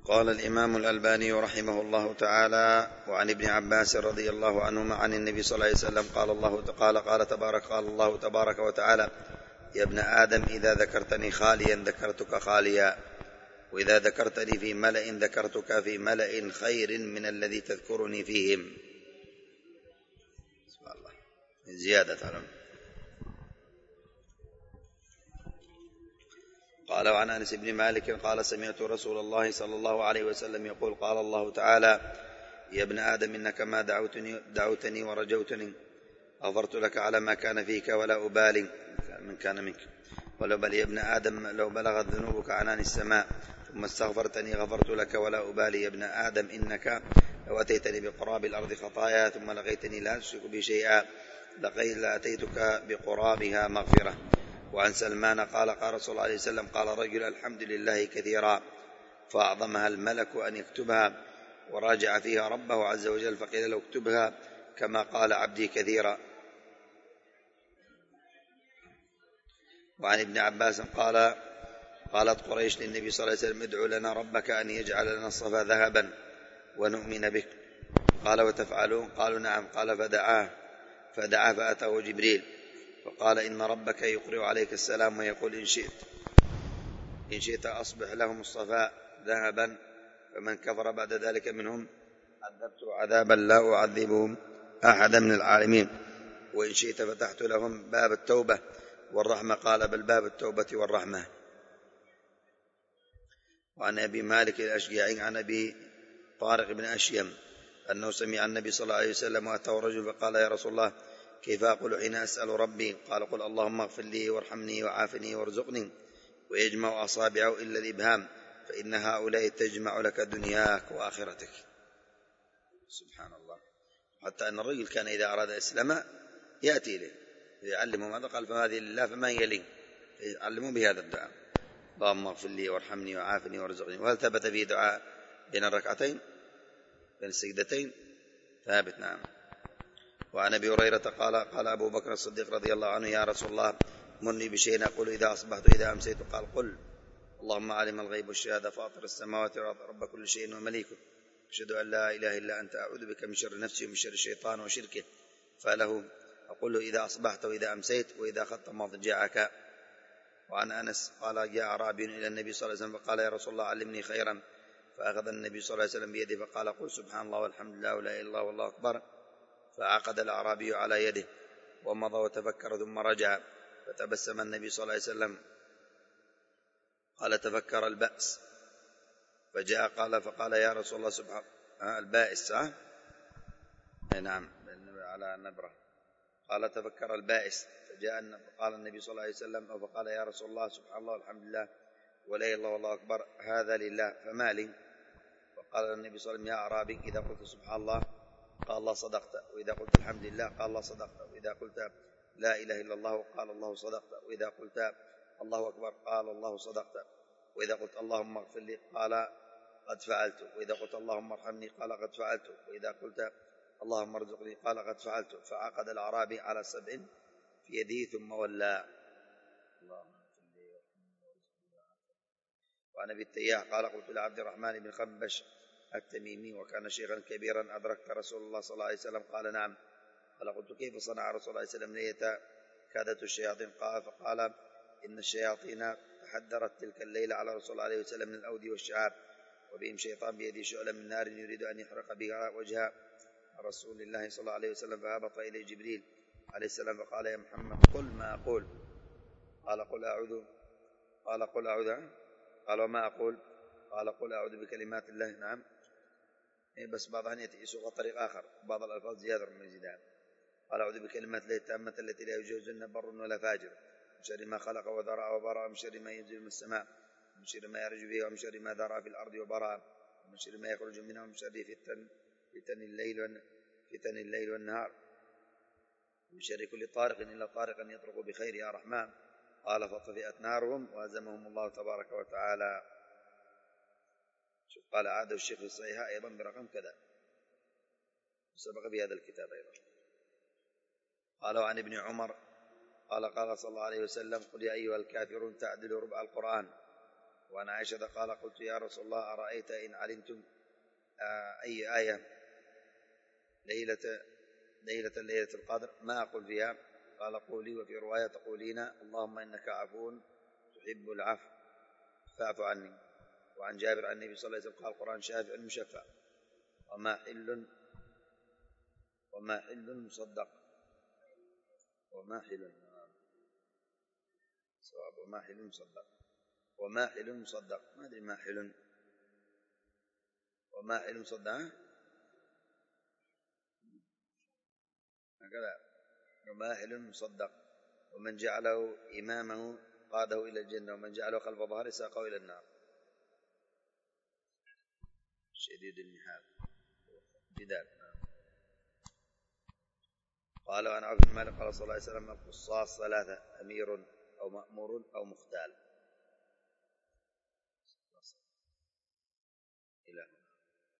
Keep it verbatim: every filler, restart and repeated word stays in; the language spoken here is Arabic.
قال الإمام الألباني رحمه الله تعالى: وعن ابن عباس رضي الله عنهما عن النبي صلى الله عليه وسلم قال الله قال قال تبارك قال الله تبارك وتعالى: يا ابن آدم إذا ذكرتني خاليا ذكرتك خاليا، وإذا ذكرتني في ملأ ذكرتك في ملأ خير من الذي تذكرني فيهم. سبحان الله، زيادة علم. قال: وعن أنس بن مالك قال: سمعت رسول الله صلى الله عليه وسلم يقول: قال الله تعالى: يا ابن آدم إنك ما دعوتني, دعوتني ورجوتني غفرت لك على ما كان فيك ولا أبالي من كان منك، ولو بل يا ابن آدم لو بلغت ذنوبك عنان السماء ثم استغفرتني غفرت لك ولا أبالي. يا ابن آدم إنك لو أتيتني بقراب الأرض خطايا ثم لقيتني لا تشرك بي شيئا لأتيتك بقرابها مغفرة. وعن سلمان قال: قال رسول الله عليه وسلم: قال رجل: الحمد لله كثيرا فأعظمها الملك أن يكتبها، وراجع فيها ربه عز وجل فقيل له: اكتبها كما قال عبدي كثيرا. وعن ابن عباس قال: قالت قريش للنبي صلى الله عليه وسلم: ادع لنا ربك أن يجعل لنا الصفا ذهبا ونؤمن بك. قال: وتفعلون؟ قالوا: نعم. قال: فدعاه فدعا فأتاه جبريل فقال: إن ربك يقرئ عليك السلام ويقول: إن شئت إن شئت أصبح لهم الصفاء ذهبا، فمن كفر بعد ذلك منهم عذبته عذابا لا أعذبهم أحدا من العالمين، وإن شئت فتحت لهم باب التوبة والرحمة. قال: بل باب التوبة والرحمة. وعن أبي مالك الأشجعي عن أبي طارق بن أشيم أنه سمع النبي صلى الله عليه وسلم وأتاه رجل فقال: يا رسول الله، كيف أقول حين أسأل ربي؟ قال: قل اللهم اغفر لي وارحمني وعافني وارزقني. ويجمع أصابعه إلا الإبهام، فإن هؤلاء تجمع لك دنياك وآخرتك. سبحان الله. حتى أن الرجل كان إذا أراد إسلام يأتي إليه يعلمه ماذا قال: فهذه لله فما هي لي، يعلمه بهذا الدعاء: اللهم اغفر لي وارحمني وعافني وارزقني. وهل ثبت فيه دعاء بين الركعتين بين السجدتين؟ ثابت، نعم. وعن أبي هريرة قال: قال أبو بكر الصديق رضي الله عنه: يا رسول الله، مرني بشيء أقول إذا أصبحت إذا أمسيت. قال: قل اللهم عالم الغيب والشهادة فاطر السماوات والأرض رب كل شيء ومليكه، أشهد أن لا إله إلا أنت، أعوذ بك من شر نفسي ومن شر الشيطان وشركه. فله أقول له إذا أصبحت وإذا أمسيت وإذا أخذت مضجعك. وعن أنس قال: جاء أعرابي إلى النبي صلى الله عليه وسلم فقال: يا رسول الله، علمني خيرا. فأخذ النبي صلى الله عليه وسلم بيده فقال: قل سبحان الله والحمد لله ولا إله إلا الله والله أكبر. فعقد الأعرابي على يده ومضى وتفكر ثم رجع، فتبسم النبي صلى الله عليه وسلم قال: تفكر البأس. فجاء قال فقال: يا رسول الله سبحان البائس. ها نعم على نبرة. قال: تفكر البائس. فجاء قال النبي صلى الله عليه وسلم فقال: يا رسول الله سبحان الله والحمد لله ولا إله إلا الله والله أكبر، هذا لله فما لي؟ فقال النبي صلى الله عليه وسلم: يا أعرابي، إذا قلت سبحان الله قال الله صدقت، وإذا قلت الحمد لله قال الله صدقت، وإذا قلت لا إله إلا الله قال الله صدقت، وإذا قلت الله أكبر قال الله صدقت، وإذا قلت اللهم اغفر لي قال قد فعلت، وإذا قلت اللهم ارحمني قال قد فعلت، وإذا قلت اللهم ارزقني قال قد فعلت. فعقد الأعرابي على سبع في يده ثم ولى. وعن أبي التياح قال: قلت لعبد الرحمن بن خنبش التميمي وكان شيخا كبيرا: أدركت رسول الله صلى الله عليه وسلم؟ قال: نعم. قال: قلت: كيف صنع رسول الله صلى الله عليه وسلم ليلة كادت الشياطين؟ قال: فقال: إن الشياطين تحدرت تلك الليلة على رسول الله عليه وسلم من الأودي والشعاب، وبهم شيطان بيده شعلة من نار يريد أن يحرق بها وجه رسول الله صلى الله عليه وسلم، فهبط إليه جبريل عليه السلام فقال: يا محمد، قل ما أقول. قال: قل أعوذ قال: قل أعوذ قال: وما أقول؟ قال: قل أعوذ بكلمات الله. نعم. بس بعضها يأتي يسوق طريق آخر، بعض الألفاظ زيادة من الزيادة. قال: أعوذ بكلمات الله التامة التي لا يجوزن بر ولا فاجر، من شر ما خلق وذرع وبرأ، من شر ما ينزل من السماء، من شر ما يرج فيها، ومن شر ما ذرع في الأرض وبرأ، ومن شر ما يخرج منها، ومن شر فتن فتن الليل فتن الليل والنهار، من شر كل طارق إلا طارقا يطرق بخير يا رحمن. قال: فطفئت نارهم وهزمهم الله تبارك وتعالى. شوف، قال: عاده الشيخ في الصحيحة أيضا برقم كذا، سبق بهذا الكتاب أيضا. قال: عن ابن عمر قال: قال صلى الله عليه وسلم: قل يا أيها الكافرون تعدل ربع القرآن. وعن عائشة قال قلت يا رسول الله أرأيت إن علمتم أي آية ليلة ليلة ليلة القدر ما أقول فيها؟ قال قولي. وفي رواية تقولين اللهم إنك عفو تحب العفو فاعف عني. وعن جابر عن النبي صلى الله عليه وسلم قال القرآن شافع مشفع وما حل وما حل مصدق وما حل صواب وما حل مصدق وما حل مصدق ما أدري ما حل وما حل مصدق هكذا وما حل مصدق. ومن جعله إمامه قاده إلى الجنة ومن جعله خلف ظهره ساقه إلى النار. شديد المحال جدال. قال عن عبد الملك قال صلى الله عليه وسلم القصاص ثلاثة أمير أو مأمور أو مختال.